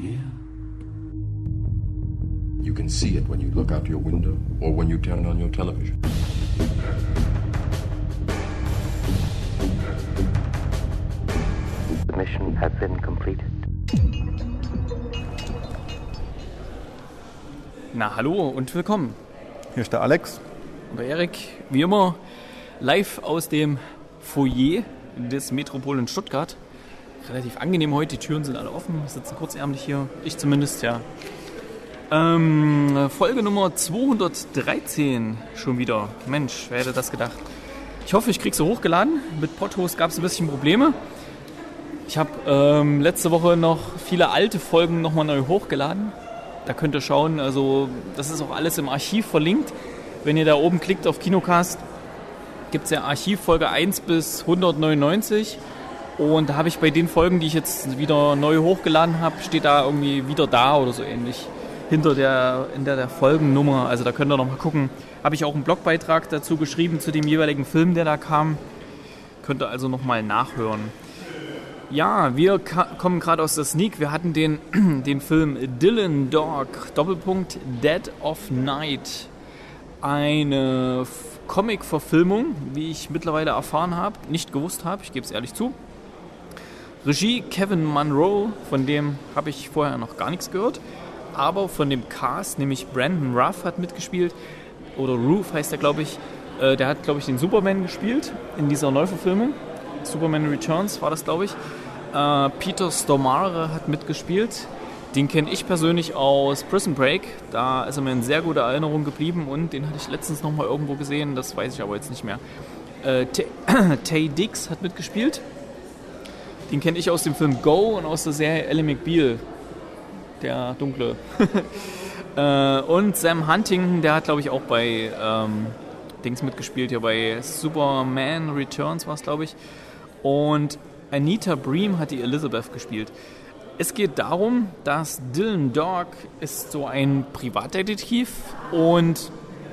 hear? You can see it when you look out your window or when you turn on your television. The mission has been completed. Na, hallo und willkommen. Hier ist der Alex. Und der Erik, wie immer, live aus dem Foyer des Metropol in Stuttgart. Relativ angenehm heute, die Türen sind alle offen, wir sitzen kurzärmlich hier, ich zumindest, ja. Folge Nummer 213 schon wieder. Mensch, wer hätte das gedacht? Ich hoffe, ich kriege sie hochgeladen. Mit Podhost gab es ein bisschen Probleme. Ich habe letzte Woche noch viele alte Folgen nochmal neu hochgeladen. Da könnt ihr schauen, also das ist auch alles im Archiv verlinkt. Wenn ihr da oben klickt auf Kinocast, gibt es ja Archiv Folge 1 bis 199. Und da habe ich bei den Folgen, die ich jetzt wieder neu hochgeladen habe, steht da irgendwie wieder da oder so ähnlich. Hinter der Folgennummer. Also da könnt ihr noch mal gucken. Habe ich auch einen Blogbeitrag dazu geschrieben, zu dem jeweiligen Film, der da kam. Könnt ihr also noch mal nachhören. Ja, wir kommen gerade aus der Sneak. Wir hatten den Film Dylan Dog, Doppelpunkt Dead of Night. Eine Comic-Verfilmung, wie ich mittlerweile erfahren habe, nicht gewusst habe, ich gebe es ehrlich zu. Regie Kevin Munro, von dem habe ich vorher noch gar nichts gehört. Aber von dem Cast, nämlich Brandon Routh hat mitgespielt. Oder Ruth heißt er, glaube ich. Der hat, glaube ich, den Superman gespielt in dieser Neuverfilmung. Superman Returns war das, glaube ich. Peter Stormare hat mitgespielt. Den kenne ich persönlich aus Prison Break. Da ist er mir in sehr guter Erinnerung geblieben und den hatte ich letztens noch mal irgendwo gesehen. Das weiß ich aber jetzt nicht mehr. Taye Diggs hat mitgespielt. Den kenne ich aus dem Film Go und aus der Serie Ally McBeal. Der Dunkle. Und Sam Huntington, der hat, glaube ich, auch bei Dings mitgespielt, hier bei Superman Returns war es, glaube ich. Und Anita Bream hat die Elizabeth gespielt. Es geht darum, dass Dylan Dog ist so ein Privatdetektiv und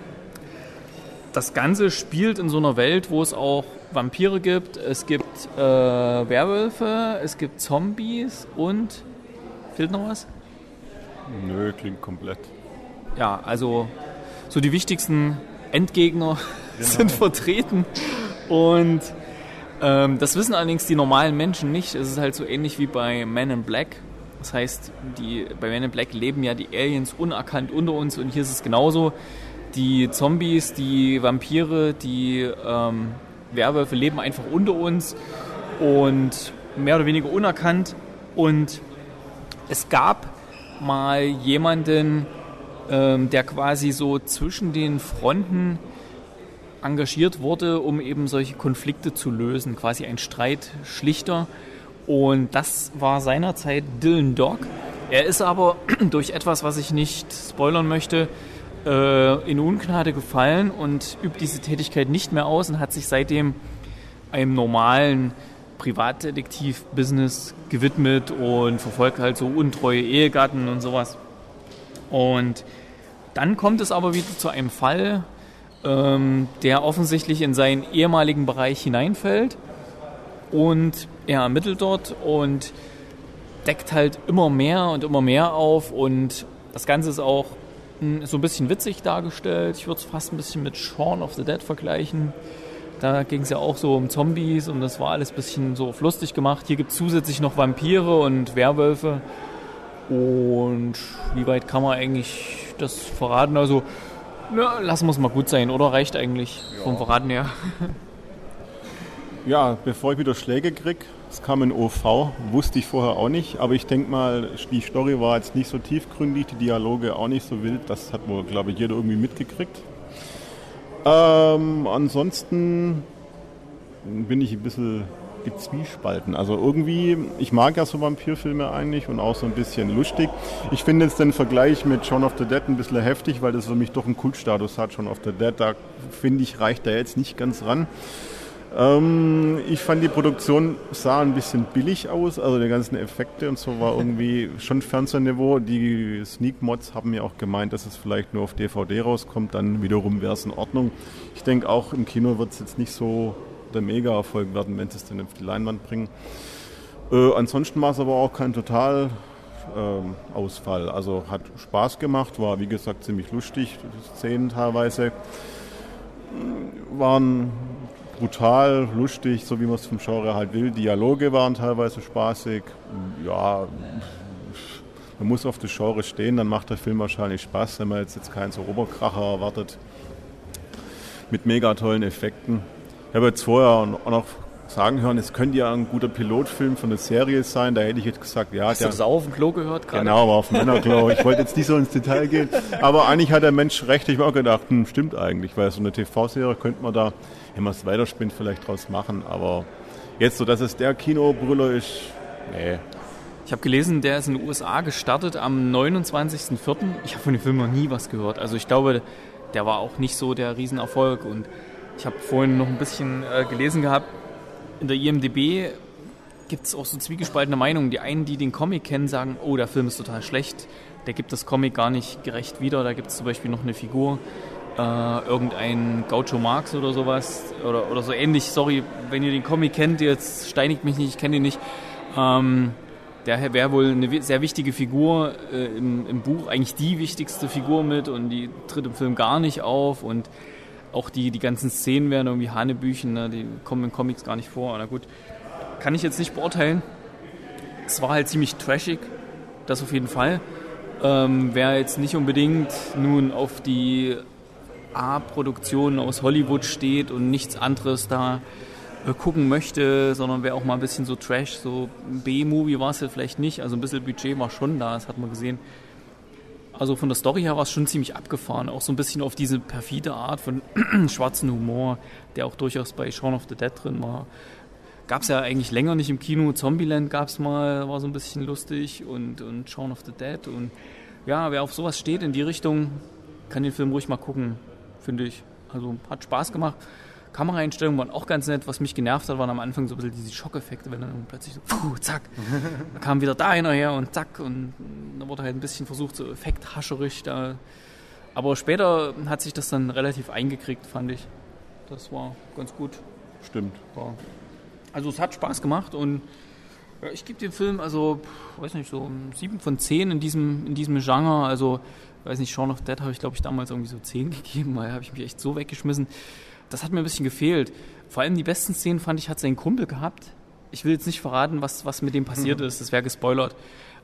das Ganze spielt in so einer Welt, wo es auch Vampire gibt, es gibt Werwölfe, es gibt Zombies und fehlt noch was? Nö, klingt komplett. Ja, also so die wichtigsten Endgegner sind vertreten und das wissen allerdings die normalen Menschen nicht. Es ist halt so ähnlich wie bei Men in Black. Das heißt, bei Men in Black leben ja die Aliens unerkannt unter uns und hier ist es genauso. Die Zombies, die Vampire, die Werwölfe leben einfach unter uns und mehr oder weniger unerkannt. Und es gab mal jemanden, der quasi so zwischen den Fronten engagiert wurde, um eben solche Konflikte zu lösen, quasi ein Streitschlichter. Und das war seinerzeit Dylan Dog. Er ist aber durch etwas, was ich nicht spoilern möchte, in Ungnade gefallen und übt diese Tätigkeit nicht mehr aus und hat sich seitdem einem normalen Privatdetektiv-Business gewidmet und verfolgt halt so untreue Ehegatten und sowas. Und dann kommt es aber wieder zu einem Fall, der offensichtlich in seinen ehemaligen Bereich hineinfällt und er ermittelt dort und deckt halt immer mehr auf und das Ganze ist auch so ein bisschen witzig dargestellt. Ich würde es fast ein bisschen mit Shaun of the Dead vergleichen. Da ging es ja auch so um Zombies und das war alles ein bisschen so auf lustig gemacht. Hier gibt es zusätzlich noch Vampire und Werwölfe und wie weit kann man eigentlich das verraten? Also ja, lassen wir es mal gut sein, oder? Reicht eigentlich vom Verraten her. Ja, bevor ich wieder Schläge kriege, es kam in OV, wusste ich vorher auch nicht, aber ich denke mal, die Story war jetzt nicht so tiefgründig, die Dialoge auch nicht so wild, das hat wohl, glaube ich, jeder irgendwie mitgekriegt. Ansonsten bin ich ein bisschen gezwiespalten. Also irgendwie, ich mag ja so Vampirfilme eigentlich und auch so ein bisschen lustig. Ich finde jetzt den Vergleich mit Shaun of the Dead ein bisschen heftig, weil das für mich doch einen Kultstatus hat, Shaun of the Dead. Da finde ich, reicht der jetzt nicht ganz ran. Ich fand die Produktion sah ein bisschen billig aus, also die ganzen Effekte und so war irgendwie schon Fernsehniveau. Die Sneak-Mods haben ja auch gemeint, dass es vielleicht nur auf DVD rauskommt, dann wiederum wäre es in Ordnung. Ich denke auch im Kino wird es jetzt nicht so der Mega-Erfolg werden, wenn sie es dann auf die Leinwand bringen. Ansonsten war es aber auch kein total Ausfall. Also hat Spaß gemacht, war wie gesagt ziemlich lustig, die Szenen teilweise waren brutal, lustig, so wie man es vom Genre halt will. Dialoge waren teilweise spaßig. Ja, man muss auf das Genre stehen, dann macht der Film wahrscheinlich Spaß, wenn man jetzt keinen so Oberkracher erwartet. Mit mega tollen Effekten. Ich habe jetzt vorher auch noch sagen hören, es könnte ja ein guter Pilotfilm von der Serie sein. Da hätte ich jetzt gesagt, ja. Hast du das auch auf dem Klo gehört gerade? Genau, war auf dem Männerklo. Ich wollte jetzt nicht so ins Detail gehen. Aber eigentlich hat der Mensch recht. Ich habe auch gedacht, stimmt eigentlich. Weil so eine TV-Serie könnte man da, wenn man es weiterspinnt, vielleicht draus machen. Aber jetzt so, dass es der Kinobrüller ist, nee. Ich habe gelesen, der ist in den USA gestartet am 29.04. Ich habe von dem Film noch nie was gehört. Also ich glaube, der war auch nicht so der Riesenerfolg. Und ich habe vorhin noch ein bisschen gelesen gehabt, in der IMDb gibt es auch so zwiegespaltene Meinungen. Die einen, die den Comic kennen, sagen, oh, der Film ist total schlecht. Der gibt das Comic gar nicht gerecht wieder. Da gibt es zum Beispiel noch eine Figur, irgendein Groucho Marx oder sowas. Oder so ähnlich. Sorry, wenn ihr den Comic kennt, jetzt steinigt mich nicht, ich kenne ihn nicht. Der wäre wohl eine sehr wichtige Figur im Buch. Eigentlich die wichtigste Figur mit. Und die tritt im Film gar nicht auf. Und auch die ganzen Szenen werden irgendwie Hanebüchen, ne? Die kommen in Comics gar nicht vor. Na gut, kann ich jetzt nicht beurteilen. Es war halt ziemlich trashig, das auf jeden Fall. Wer jetzt nicht unbedingt nun auf die A-Produktionen aus Hollywood steht und nichts anderes da gucken möchte, sondern wer auch mal ein bisschen so Trash, so B-Movie war es ja vielleicht nicht. Also ein bisschen Budget war schon da, das hat man gesehen. Also von der Story her war es schon ziemlich abgefahren. Auch so ein bisschen auf diese perfide Art von schwarzen Humor, der auch durchaus bei Shaun of the Dead drin war. Gab es ja eigentlich länger nicht im Kino. Zombieland gab es mal, war so ein bisschen lustig. Und Shaun of the Dead. Und ja, wer auf sowas steht in die Richtung, kann den Film ruhig mal gucken, finde ich. Also hat Spaß gemacht. Kameraeinstellungen waren auch ganz nett. Was mich genervt hat, waren am Anfang so ein bisschen diese Schockeffekte, wenn dann plötzlich so, zack, da kam wieder da einer her und zack, und da wurde halt ein bisschen versucht, so effekthascherisch da. Aber später hat sich das dann relativ eingekriegt, fand ich. Das war ganz gut. Stimmt. Ja. Also es hat Spaß gemacht und ja, ich gebe dem Film, also, weiß nicht, so 7 von 10 in diesem Genre. Also, weiß nicht, Shaun of the Dead habe ich, glaube ich, damals irgendwie so 10 gegeben, weil habe ich mich echt so weggeschmissen. Das hat mir ein bisschen gefehlt. Vor allem die besten Szenen, fand ich, hat sein Kumpel gehabt. Ich will jetzt nicht verraten, was mit dem passiert ist. Das wäre gespoilert.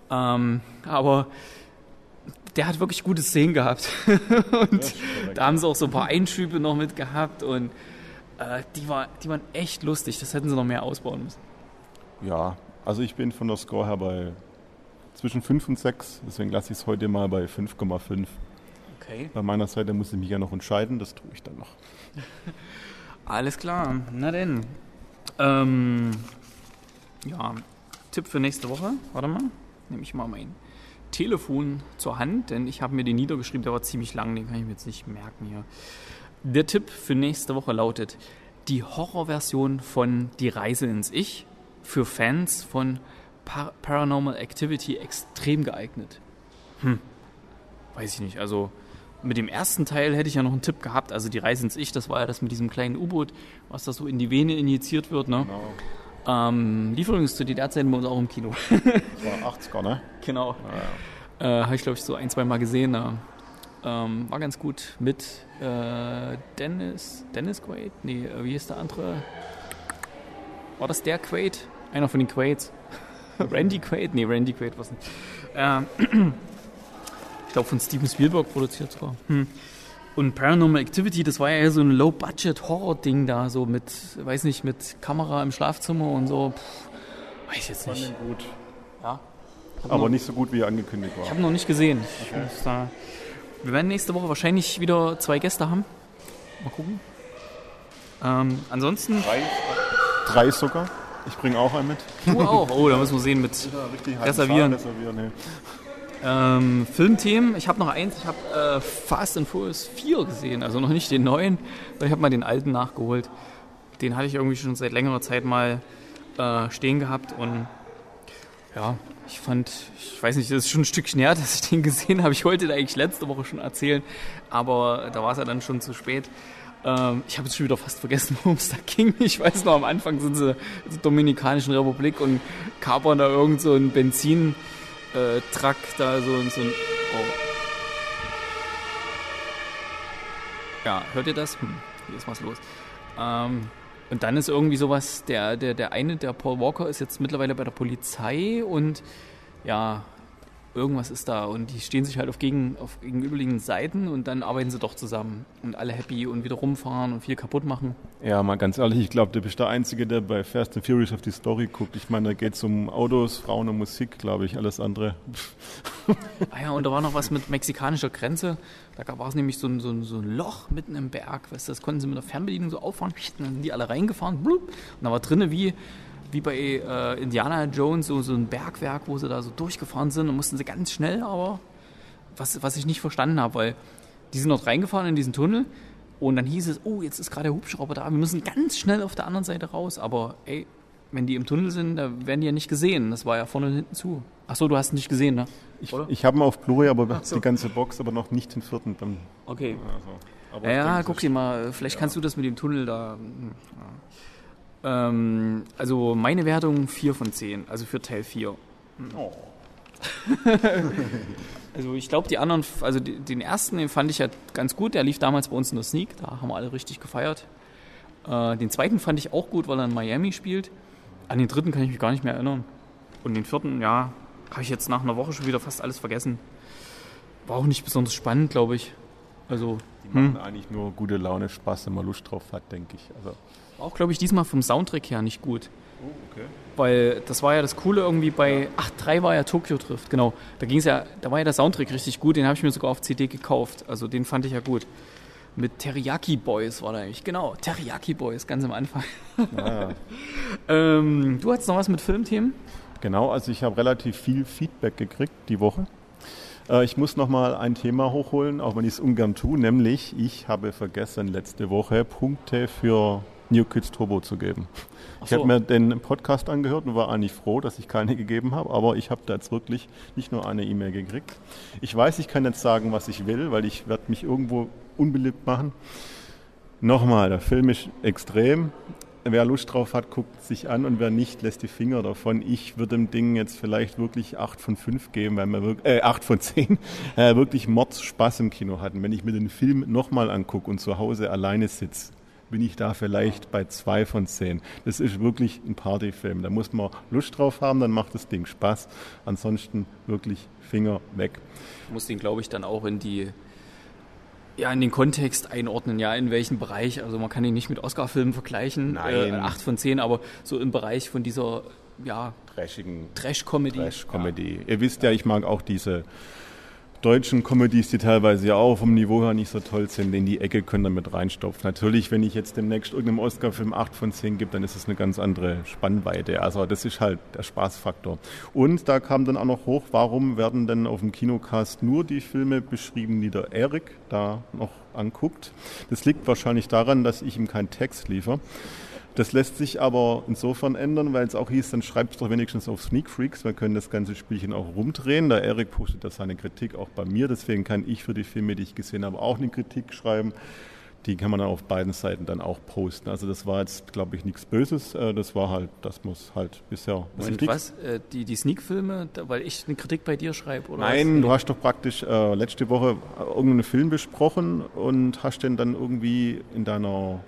Aber der hat wirklich gute Szenen gehabt. Und da haben sie auch so ein paar Einschübe noch mit gehabt. Und die waren echt lustig. Das hätten sie noch mehr ausbauen müssen. Ja, also ich bin von der Score her bei zwischen 5 und 6. Deswegen lasse ich es heute mal bei 5,5. Okay. Bei meiner Seite muss ich mich ja noch entscheiden, das tue ich dann noch. Alles klar, na denn. Ja, Tipp für nächste Woche. Warte mal, nehme ich mal mein Telefon zur Hand, denn ich habe mir den niedergeschrieben, der war ziemlich lang, den kann ich mir jetzt nicht merken hier. Der Tipp für nächste Woche lautet: die Horrorversion von Die Reise ins Ich, für Fans von Paranormal Activity extrem geeignet. Weiß ich nicht, also mit dem ersten Teil hätte ich ja noch einen Tipp gehabt, also Die Reise ins Ich, das war ja das mit diesem kleinen U-Boot, was da so in die Vene injiziert wird, ne? Genau. Lief übrigens zu DDR-Zeiten bei uns auch im Kino. Das war 80er, ne? Genau. Habe ich, glaube ich, so 1-2 Mal gesehen. War ganz gut mit Dennis Quaid? Nee, wie hieß der andere? War das der Quaid? Einer von den Quaids. Randy Quaid? Nee, Randy Quaid war es nicht. Ich glaube, von Steven Spielberg produziert sogar. Und Paranormal Activity, das war ja so ein Low-Budget-Horror-Ding da, so mit, weiß nicht, mit Kamera im Schlafzimmer und so. Weiß ich jetzt nicht. Gut. Ja. Aber nicht so gut, wie angekündigt war. Ich habe noch nicht gesehen. Okay. Wir werden nächste Woche wahrscheinlich wieder 2 Gäste haben. Mal gucken. Ansonsten... 3 sogar. Ich bringe auch einen mit. Du auch? Oh, da müssen wir sehen mit Reservieren. Filmthemen. Ich habe noch eins. Ich habe Fast and Furious 4 gesehen. Also noch nicht den neuen, weil ich habe mal den alten nachgeholt. Den hatte ich irgendwie schon seit längerer Zeit mal stehen gehabt. Und ja, ich weiß nicht, das ist schon ein Stückchen her, dass ich den gesehen habe. Ich wollte da eigentlich letzte Woche schon erzählen, aber da war es ja dann schon zu spät. Ich habe jetzt schon wieder fast vergessen, worum es da ging. Ich weiß noch, am Anfang sind sie in der Dominikanischen Republik und kapern da irgend so ein Truck da so ein... Oh. Ja, hört ihr das? Hier ist was los. Und dann ist irgendwie sowas, der Paul Walker ist jetzt mittlerweile bei der Polizei und ja, irgendwas ist da und die stehen sich halt auf gegenüberliegenden Seiten und dann arbeiten sie doch zusammen und alle happy und wieder rumfahren und viel kaputt machen. Ja, mal ganz ehrlich, ich glaube, du bist der Einzige, der bei Fast and Furious auf die Story guckt. Ich meine, da geht es um Autos, Frauen und Musik, glaube ich, alles andere. Ah ja, und da war noch was mit mexikanischer Grenze. Da war es nämlich so ein Loch mitten im Berg, weißt du, das konnten sie mit der Fernbedienung so auffahren, dann sind die alle reingefahren, blub, und da war drinnen wie bei Indiana Jones so ein Bergwerk, wo sie da so durchgefahren sind und mussten sie ganz schnell, aber was ich nicht verstanden habe, weil die sind dort reingefahren in diesen Tunnel und dann hieß es, oh, jetzt ist gerade der Hubschrauber da, wir müssen ganz schnell auf der anderen Seite raus, aber ey, wenn die im Tunnel sind, da werden die ja nicht gesehen, das war ja vorne und hinten zu. Achso, du hast ihn nicht gesehen, ne? Ich habe ihn auf Blu-ray, aber die ganze Box, aber noch nicht den vierten. Dann, okay. Also, aber ja, guck dir mal, vielleicht kannst du das mit dem Tunnel da... also meine Wertung 4 von 10, also für Teil 4. Oh. Also ich glaube die anderen, also den ersten, den fand ich ja ganz gut, der lief damals bei uns in der Sneak, da haben wir alle richtig gefeiert. Den zweiten fand ich auch gut, weil er in Miami spielt. An den dritten kann ich mich gar nicht mehr erinnern. Und den vierten, ja, habe ich jetzt nach einer Woche schon wieder fast alles vergessen. War auch nicht besonders spannend, glaube ich. Also, die machen eigentlich nur gute Laune, Spaß, wenn man Lust drauf hat, denke ich. Also auch, glaube ich, diesmal vom Soundtrack her nicht gut. Oh, okay. Weil das war ja das Coole irgendwie bei 8.3 war ja Tokyo Drift, genau. Da war ja der Soundtrack richtig gut, den habe ich mir sogar auf CD gekauft. Also den fand ich ja gut. Mit Teriyaki Boys war da eigentlich, genau. Teriyaki Boys, ganz am Anfang. Ja. Du hattest noch was mit Filmthemen? Genau, also ich habe relativ viel Feedback gekriegt die Woche. Ich muss nochmal ein Thema hochholen, auch wenn ich es ungern tue, nämlich ich habe vergessen, letzte Woche Punkte für New Kids Turbo zu geben. Ich habe mir den Podcast angehört und war eigentlich froh, dass ich keine gegeben habe, aber ich habe da jetzt wirklich nicht nur eine E-Mail gekriegt. Ich weiß, ich kann jetzt sagen, was ich will, weil ich werde mich irgendwo unbeliebt machen. Nochmal, der Film ist extrem. Wer Lust drauf hat, guckt sich an und wer nicht, lässt die Finger davon. Ich würde dem Ding jetzt vielleicht wirklich 8 von 5 geben, weil wir 8 von 10 wirklich Mords-Spaß im Kino hatten. Wenn ich mir den Film nochmal angucke und zu Hause alleine sitze, bin ich da vielleicht bei 2 von 10. Das ist wirklich ein Partyfilm. Da muss man Lust drauf haben, dann macht das Ding Spaß. Ansonsten wirklich Finger weg. Ich muss den, glaube ich, dann auch in den Kontext einordnen, ja, in welchem Bereich. Also man kann ihn nicht mit Oscar-Filmen vergleichen, 8 von 10, aber so im Bereich von dieser, ja, Trash-Comedy. Trash-Comedy. Ja. Ihr wisst ja, ich mag auch diese deutschen Comedies, die teilweise ja auch vom Niveau her nicht so toll sind, in die Ecke können damit reinstopfen. Natürlich, wenn ich jetzt demnächst irgendeinem Oscar-Film 8 von 10 gebe, dann ist es eine ganz andere Spannweite. Also das ist halt der Spaßfaktor. Und da kam dann auch noch hoch, warum werden denn auf dem Kinocast nur die Filme beschrieben, die der Erik da noch anguckt. Das liegt wahrscheinlich daran, dass ich ihm keinen Text liefere. Das lässt sich aber insofern ändern, weil es auch hieß, dann schreibt es doch wenigstens auf Sneak Freaks. Wir können das ganze Spielchen auch rumdrehen. Der Erik postet da seine Kritik auch bei mir. Deswegen kann ich für die Filme, die ich gesehen habe, auch eine Kritik schreiben. Die kann man dann auf beiden Seiten dann auch posten. Also das war jetzt, glaube ich, nichts Böses. Das war halt, das muss halt bisher... Und was? Die Sneak-Filme, weil ich eine Kritik bei dir schreibe? Oder Nein, du hast doch praktisch letzte Woche irgendeinen Film besprochen und hast den dann irgendwie in deiner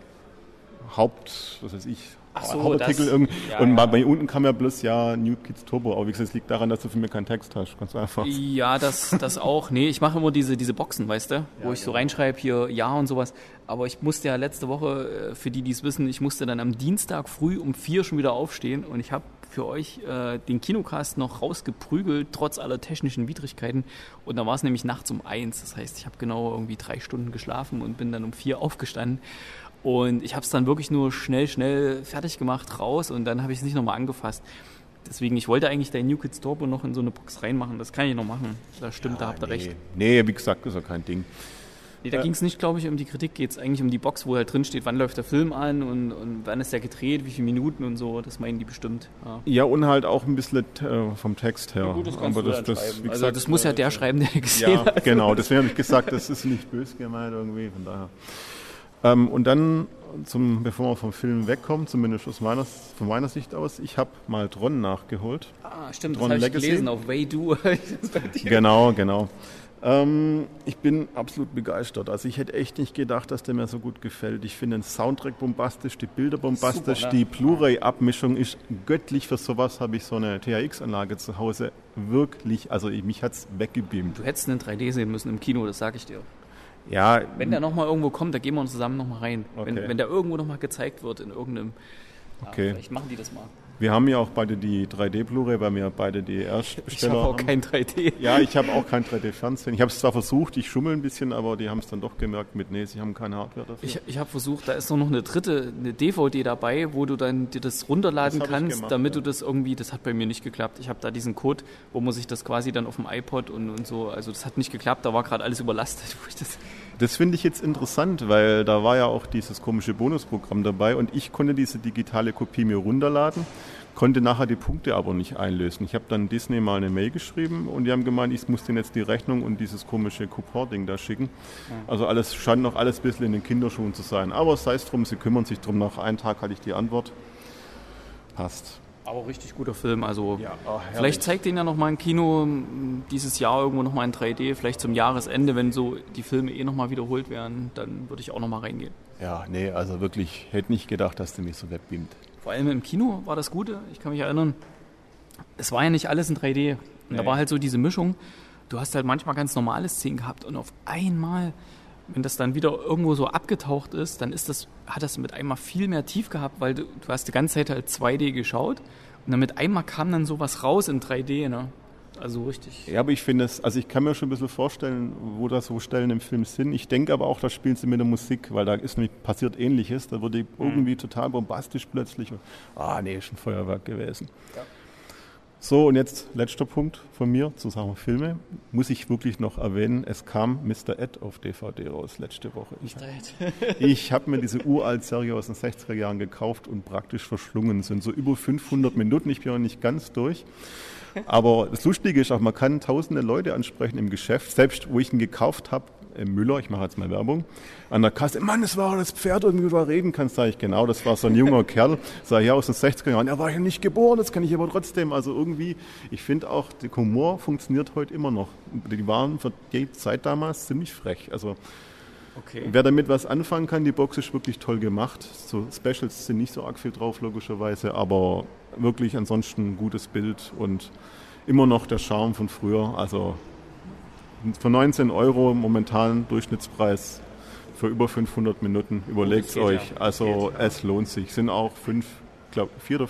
Hauptartikel irgendwie. Ja, und bei unten kam ja bloß New Kids Turbo. Aber wie gesagt, es liegt daran, dass du für mich keinen Text hast. Ganz einfach. Ja, das auch. Nee, ich mache immer diese Boxen, weißt du, wo ich so reinschreibe hier Ja und sowas. Aber ich musste ja letzte Woche, für die es wissen, ich musste dann am Dienstag früh um 4 schon wieder aufstehen und ich habe für euch den Kinocast noch rausgeprügelt, trotz aller technischen Widrigkeiten. Und da war es nämlich nachts um 1. Das heißt, ich habe genau irgendwie 3 Stunden geschlafen und bin dann um 4 aufgestanden. Und ich habe es dann wirklich nur schnell fertig gemacht, raus und dann habe ich es nicht nochmal angefasst. Deswegen, ich wollte eigentlich dein New Kids Turbo noch in so eine Box reinmachen. Das kann ich noch machen. Das stimmt, da habt ihr recht. Nee, wie gesagt, ist ja kein Ding. Nee, da ging es nicht, glaube ich, um die Kritik. Geht es eigentlich um die Box, wo halt drin steht, wann läuft der Film an und wann ist der gedreht, wie viele Minuten und so. Das meinen die bestimmt. Ja, und halt auch ein bisschen vom Text her. Ja, gut, das kannst du dann schreiben. Wie gesagt, also das muss ja der schreiben, der gesehen hat. Genau, deswegen habe ich gesagt, das ist nicht böse gemeint irgendwie, von daher. Und dann, bevor wir vom Film wegkommen, zumindest von meiner Sicht aus, ich habe mal Tron nachgeholt. Ah, stimmt, Tron das habe ich Legacy. gelesen auf Waydo. Genau. Ich bin absolut begeistert. Also ich hätte echt nicht gedacht, dass der mir so gut gefällt. Ich finde den Soundtrack bombastisch, die Bilder bombastisch, Super, ne? die Blu-ray-Abmischung ist göttlich. Für sowas habe ich so eine THX-Anlage zu Hause. Wirklich, also mich hat es weggebeamt. Du hättest einen 3D sehen müssen im Kino, das sage ich dir. Ja, Wenn der nochmal irgendwo kommt, da gehen wir uns zusammen nochmal rein. Okay. Wenn der irgendwo nochmal gezeigt wird in irgendeinem... Okay. Vielleicht machen die das mal. wir haben ja auch beide die 3D-Blu-ray, weil wir beide die Ich Erstbesteller habe auch haben. kein 3D. Ja, ich habe auch kein 3D-Fernsehen. Ich habe es zwar versucht, ich schummel ein bisschen, aber die haben es dann doch gemerkt sie haben keine Hardware dafür. Ich habe versucht, da ist noch eine DVD dabei, wo du dann dir das runterladen Das hab ich kannst, gemacht, damit ja. du das irgendwie, das hat bei mir nicht geklappt. Ich habe da diesen Code, wo man sich das quasi dann auf dem iPod und so, also das hat nicht geklappt, da war gerade alles überlastet. Wo ich Das finde ich jetzt interessant, weil da war ja auch dieses komische Bonusprogramm dabei und ich konnte diese digitale Kopie mir runterladen, konnte nachher die Punkte aber nicht einlösen. Ich habe dann Disney mal eine Mail geschrieben und die haben gemeint, ich muss denen jetzt die Rechnung und dieses komische Coupon-Ding da schicken. Also alles scheint noch alles ein bisschen in den Kinderschuhen zu sein. Aber sei es drum, sie kümmern sich drum. Nach einem Tag hatte ich die Antwort. Passt. Aber richtig guter Film, also Ja, vielleicht zeigt den ja nochmal im Kino dieses Jahr irgendwo nochmal in 3D, vielleicht zum Jahresende, wenn so die Filme nochmal wiederholt werden, dann würde ich auch nochmal reingehen. Ja, nee, also wirklich, hätte nicht gedacht, dass der mich so wegbeamt. Vor allem im Kino war das Gute, ich kann mich erinnern, es war ja nicht alles in 3D. Und da Nee. war halt so diese Mischung, du hast halt manchmal ganz normale Szenen gehabt und auf einmal, wenn das dann wieder irgendwo so abgetaucht ist, dann hat das mit einmal viel mehr tief gehabt, weil du hast die ganze Zeit halt 2D geschaut und dann mit einmal kam dann sowas raus in 3D, ne? Also richtig. Ja, aber ich finde es, also ich kann mir schon ein bisschen vorstellen, wo das so Stellen im Film sind. Ich denke aber auch, da spielen sie mit der Musik, weil da ist nämlich passiert Ähnliches. Da wurde irgendwie total bombastisch plötzlich. Nee, ist ein Feuerwerk gewesen. Ja. So, und jetzt letzter Punkt von mir zu Sachen Filme. Muss ich wirklich noch erwähnen, es kam Mr. Ed auf DVD raus letzte Woche. Ich habe mir diese uralt Serie aus den 60er Jahren gekauft und praktisch verschlungen. Es sind so über 500 Minuten, ich bin noch nicht ganz durch. Aber das Lustige ist auch, man kann tausende Leute ansprechen im Geschäft, selbst wo ich ihn gekauft habe, Müller, ich mache jetzt mal Werbung, an der Kasse, Mann, das war das Pferd, irgendwie du da reden kannst, sage ich, genau, das war so ein junger Kerl, sage ja, aus den 60er Jahren, er war ja nicht geboren, das kann ich aber trotzdem, also irgendwie, ich finde auch, der Humor funktioniert heute immer noch. Die waren für die Zeit damals ziemlich frech, also Okay. wer damit was anfangen kann, die Box ist wirklich toll gemacht. So Specials sind nicht so arg viel drauf, logischerweise, aber wirklich ansonsten ein gutes Bild und immer noch der Charme von früher. Also für 19 € momentan Durchschnittspreis für über 500 Minuten. Überlegt es geht, euch. ja. Also Geht, ja. es lohnt sich. Sind auch vier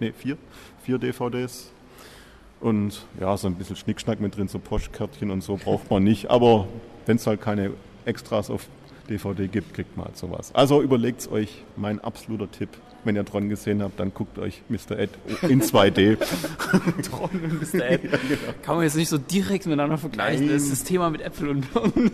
DVDs. Und ja, so ein bisschen Schnickschnack mit drin, so Postkärtchen und so braucht man nicht. Aber wenn es halt keine Extras auf DVD gibt, kriegt man halt sowas. Also überlegt es euch, mein absoluter Tipp. Wenn ihr Tron gesehen habt, dann guckt euch Mr. Ed in 2D. Tron und Mr. Ed. Kann man jetzt nicht so direkt miteinander vergleichen. Nein. Das ist das Thema mit Äpfel und Birnen.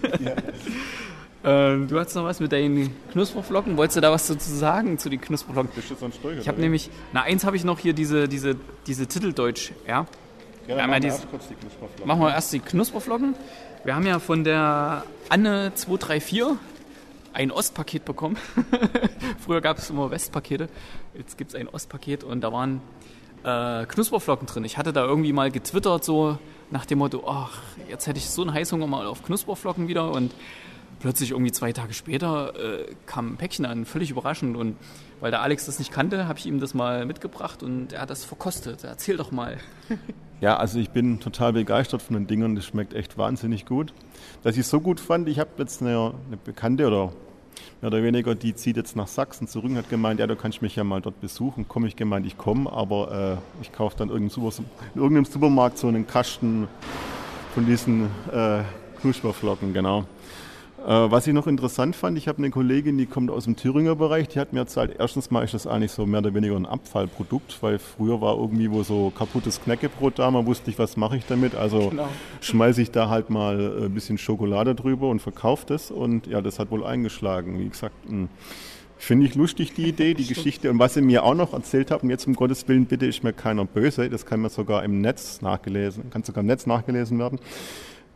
Du hast noch was mit deinen Knusperflocken. Wolltest du da was dazu sagen zu den Knusperflocken? Bist du so ein Steuer? Ich habe nämlich, eins habe ich noch hier, diese Titeldeutsch, ja. Ja, Ja, machen wir dies- erst kurz die Knusperflocken. Machen wir erst die Knusperflocken. Wir haben ja von der Anne 234 ein Ostpaket bekommen. Früher gab es immer Westpakete. Jetzt gibt es ein Ostpaket und da waren Knusperflocken drin. Ich hatte da irgendwie mal getwittert, so nach dem Motto, ach, jetzt hätte ich so einen Heißhunger mal auf Knusperflocken wieder und plötzlich irgendwie 2 Tage später kam ein Päckchen an, völlig überraschend. Und weil der Alex das nicht kannte, habe ich ihm das mal mitgebracht und er hat das verkostet. Erzähl doch mal. Ja, also ich bin total begeistert von den Dingern. Das schmeckt echt wahnsinnig gut. Dass ich es so gut fand, ich habe jetzt eine Bekannte oder mehr oder weniger, die zieht jetzt nach Sachsen zurück und hat gemeint, ja, du kannst mich ja mal dort besuchen. Komme ich gemeint, ich komme, aber ich kaufe dann in irgendeinem Supermarkt so einen Kasten von diesen Knusperflocken, genau. Was ich noch interessant fand, ich habe eine Kollegin, die kommt aus dem Thüringer Bereich, die hat mir erzählt, erstens mal ist das eigentlich so mehr oder weniger ein Abfallprodukt, weil früher war irgendwie wo so kaputtes Knäckebrot da, man wusste nicht, was mache ich damit, also Genau. schmeiße ich da halt mal ein bisschen Schokolade drüber und verkaufe das und ja, das hat wohl eingeschlagen. Wie gesagt, finde ich lustig die Idee, die Geschichte und was sie mir auch noch erzählt haben, jetzt um Gottes Willen, bitte ist mir keiner böse, das kann mir sogar im Netz nachgelesen, kann sogar im Netz nachgelesen werden.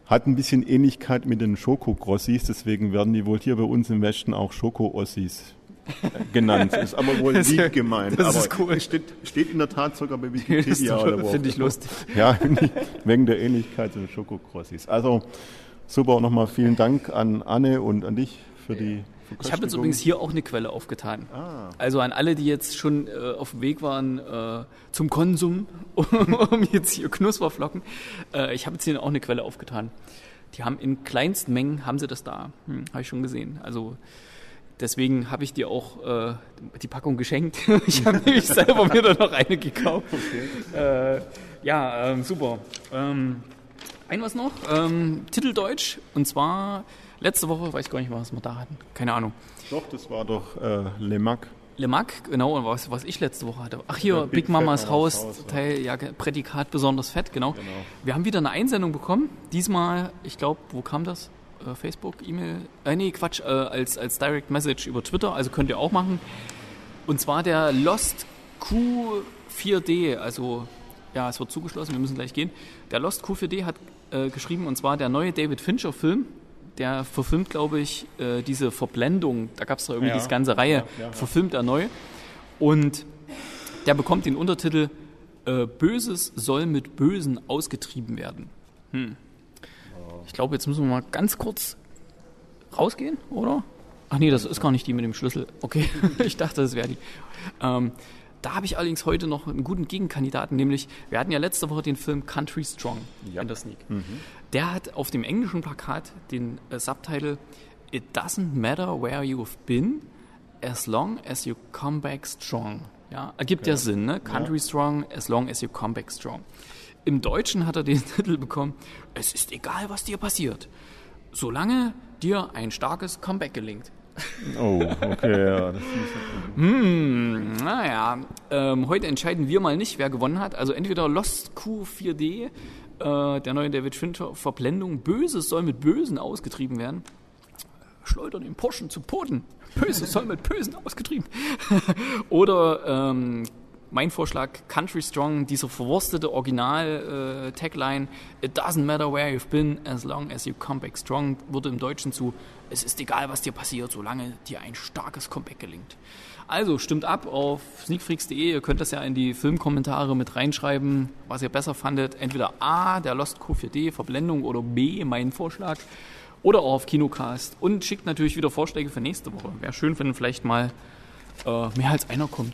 Hat ein bisschen Ähnlichkeit mit den Schoko-Grossis, deswegen werden die wohl hier bei uns im Westen auch Schoko-Ossis genannt. Ist aber wohl lieb gemeint. Das ist cool. Steht in der Tat sogar bei Wikipedia. Finde ich lustig. Ja, wegen der Ähnlichkeit zu den Schoko-Grossis. Also super, nochmal vielen Dank an Anne und an dich für die Verköstigung. Ich habe jetzt übrigens hier auch eine Quelle aufgetan. Also an alle, die jetzt schon auf dem Weg waren zum Konsum, um jetzt hier Knusperflocken. Ich habe jetzt hier auch eine Quelle aufgetan. Die haben in kleinsten Mengen, haben sie das da. Habe ich schon gesehen. Also deswegen habe ich dir auch die Packung geschenkt. Ich habe nämlich selber mir da noch eine gekauft. Okay. Super. Ein was noch, Titel Deutsch, und zwar letzte Woche, weiß gar nicht mehr, was wir da hatten, keine Ahnung. Doch, das war doch Le Mac. Le Mac, genau, und was ich letzte Woche hatte. Ach hier, Big Mamas Haus, Teil, ja, Prädikat besonders fett, genau. Wir haben wieder eine Einsendung bekommen, diesmal, ich glaube, wo kam das? Facebook, E-Mail, als Direct Message über Twitter, also könnt ihr auch machen. Und zwar der Lost Q4D, also, ja, es wird zugeschlossen, wir müssen gleich gehen. Der Lost Q4D hat geschrieben, und zwar der neue David Fincher-Film, der verfilmt, glaube ich, diese Verblendung, da gab es doch irgendwie diese ganze Reihe, verfilmt er neu. Und der bekommt den Untertitel Böses soll mit Bösen ausgetrieben werden. Ich glaube, jetzt müssen wir mal ganz kurz rausgehen, oder? Ach nee, das ist gar nicht die mit dem Schlüssel. Okay, ich dachte, das wäre die. Da habe ich allerdings heute noch einen guten Gegenkandidaten, nämlich, wir hatten ja letzte Woche den Film Country Strong in der Sneak. Der hat auf dem englischen Plakat den Subtitle It doesn't matter where you've been, as long as you come back strong. Ja, ergibt ja Sinn, ne? Country Strong, as long as you come back strong. Im Deutschen hat er den Titel bekommen, es ist egal, was dir passiert, solange dir ein starkes Comeback gelingt. Oh, okay, ja. Das ist naja, heute entscheiden wir mal nicht, wer gewonnen hat. Also entweder Lost Q4D, der neue David Fincher, Verblendung, Böses soll mit Bösen ausgetrieben werden. Schleudern den Porschen zu Boden. Böses soll mit Bösen ausgetrieben. Oder mein Vorschlag, Country Strong, dieser verwurstete Original-Tagline, It doesn't matter where you've been, as long as you come back strong, wurde im Deutschen zu, es ist egal, was dir passiert, solange dir ein starkes Comeback gelingt. Also stimmt ab auf sneakfreaks.de, ihr könnt das ja in die Filmkommentare mit reinschreiben, was ihr besser fandet. Entweder A, der Lost Q4D, Verblendung, oder B, mein Vorschlag, oder auch auf Kinocast. Und schickt natürlich wieder Vorschläge für nächste Woche. Wäre schön, wenn vielleicht mal mehr als einer kommt.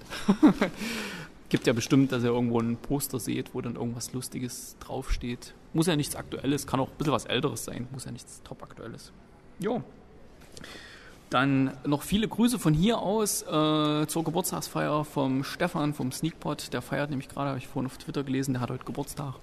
Gibt ja bestimmt, dass ihr irgendwo ein Poster seht, wo dann irgendwas Lustiges draufsteht. Muss ja nichts Aktuelles, kann auch ein bisschen was Älteres sein, muss ja nichts Top-Aktuelles. Jo. Dann noch viele Grüße von hier aus zur Geburtstagsfeier vom Stefan vom Sneakpot. Der feiert nämlich gerade, habe ich vorhin auf Twitter gelesen, der hat heute Geburtstag.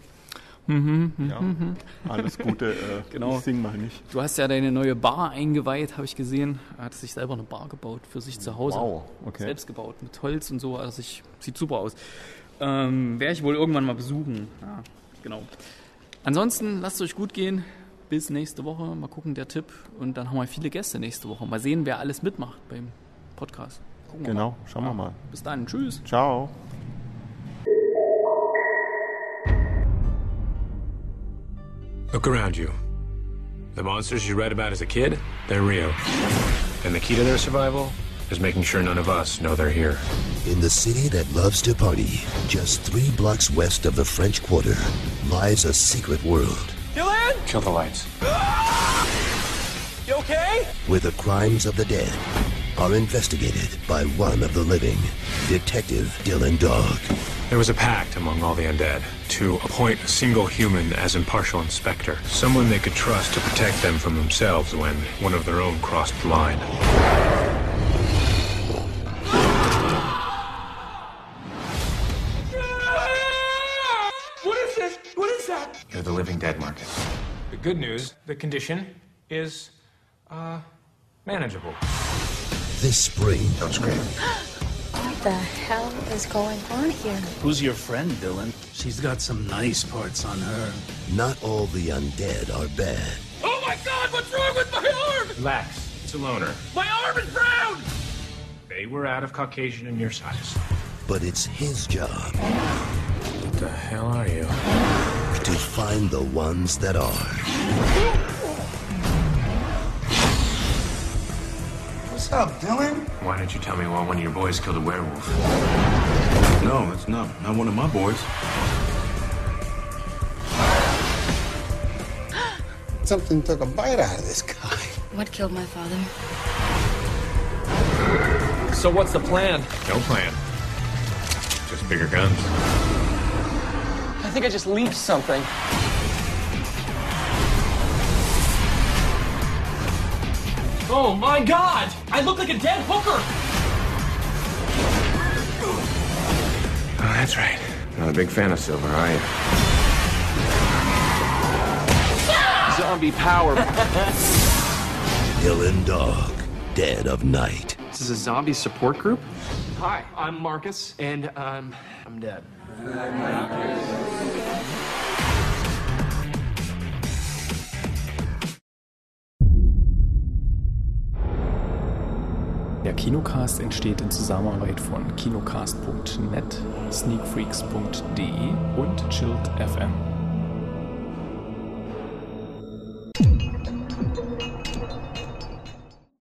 Alles Gute, genau. Ich sing mal nicht. Du hast ja deine neue Bar eingeweiht, habe ich gesehen. Er hat sich selber eine Bar gebaut für sich zu Hause. Wow, okay. Selbst gebaut, mit Holz und so. Also sieht super aus. Werde ich wohl irgendwann mal besuchen. Ja, genau. Ansonsten, lasst es euch gut gehen. Bis nächste Woche. Mal gucken, der Tipp. Und dann haben wir viele Gäste nächste Woche. Mal sehen, wer alles mitmacht beim Podcast. Gucken wir mal. Schauen wir mal. Bis dann. Tschüss. Ciao. Look around you. The monsters you read about as a kid, they're real. And the key to their survival is making sure none of us know they're here. In the city that loves to party, just 3 blocks west of the French Quarter, lies a secret world. Dylan! Kill the lights. You okay? Where the crimes of the dead are investigated by one of the living, Detective Dylan Dog. There was a pact among all the undead to appoint a single human as impartial inspector, someone they could trust to protect them from themselves when one of their own crossed the line. What is this? What is that? You're the living dead, Marcus. The good news, the condition is, manageable. This spring, Don't scream. What the hell is going on here? Who's your friend, Dylan? She's got some nice parts on her. not all the undead are bad. Oh my God, what's wrong with my arm? Relax. It's a loner. My arm is brown! They were out of Caucasian in your size. But it's his job What the hell are you? to to find the ones that are. What's up, Dylan? Why didn't you tell me while one of your boys killed a werewolf? No, it's not one of my boys. Something took a bite out of this guy. What killed my father? So what's the plan? No plan. Just bigger guns. I think I just leaked something. Oh my God! I look like a dead hooker! Oh, that's right. Not a big fan of silver, are you? Zombie power. Dylan Dog, Dead of Night. This is a zombie support group? Hi, I'm Marcus, and I'm dead. Der Kinocast entsteht in Zusammenarbeit von kinocast.net, sneakfreaks.de und Chilled FM.